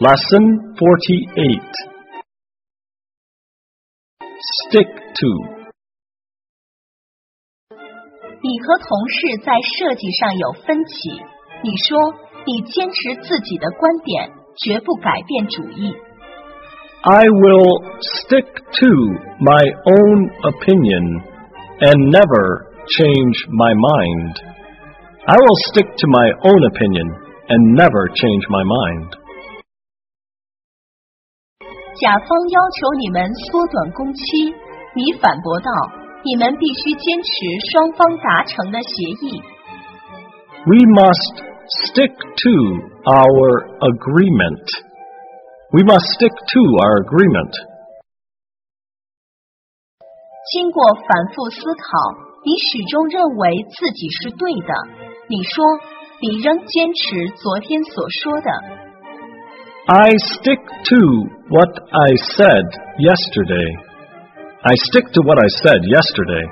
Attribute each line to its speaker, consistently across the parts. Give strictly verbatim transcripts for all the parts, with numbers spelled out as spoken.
Speaker 1: Lesson forty-eight. Stick to.
Speaker 2: 你和同事在设计上有分歧，你说你坚持自己的观点，绝不改变主意。
Speaker 1: I will stick to my own opinion and never change my mind. I will stick to my own opinion and never change my mind.
Speaker 2: 甲方要求你们缩短工期，你反驳道，你们必须坚持双方达成的协议。
Speaker 1: We must stick to our agreement. We must stick to our agreement.
Speaker 2: 经过反复思考，你始终认为自己是对的。你说，你仍坚持昨天所说的。
Speaker 1: I stick to what I said yesterday. I stick to what I said yesterday.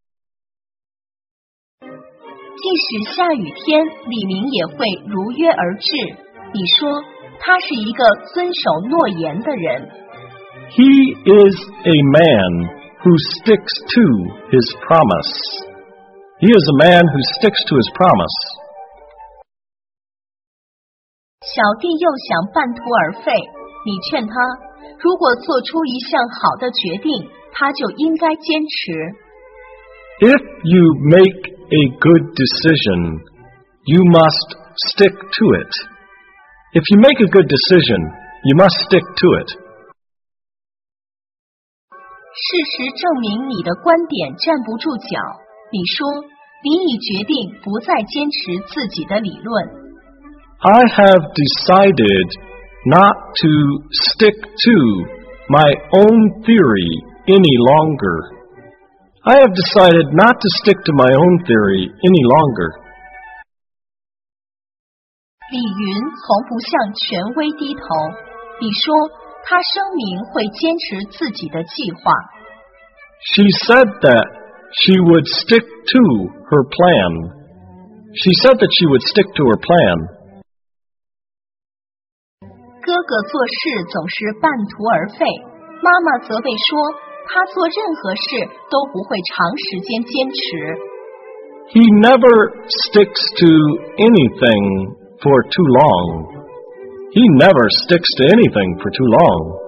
Speaker 2: 即使下雨天，李明也会如约而至。你说，他是一个遵守诺言的人。
Speaker 1: He is a man who sticks to his promise. He is a man who sticks to his promise.
Speaker 2: 小弟又想半途而废，你劝他，如果做出一项好的决定，他就应该坚持。
Speaker 1: If you make a good decision, you must stick to it. If you make a good decision, you must stick to it.
Speaker 2: 事实证明你的观点站不住脚。你说，你已决定不再坚持自己的理论。
Speaker 1: I have decided not to stick to my own theory any longer. I have decided not to stick to my own theory any longer.
Speaker 2: 李云从不向权威低头。你说，他声明会坚持自己的计划。
Speaker 1: She said that she would stick to her plan. She said that she would stick to her plan.
Speaker 2: 哥哥做事总是半途而废，妈妈责备说，他做任何事都不会长时间坚持。
Speaker 1: He never sticks to anything for too long. He never sticks to anything for too long.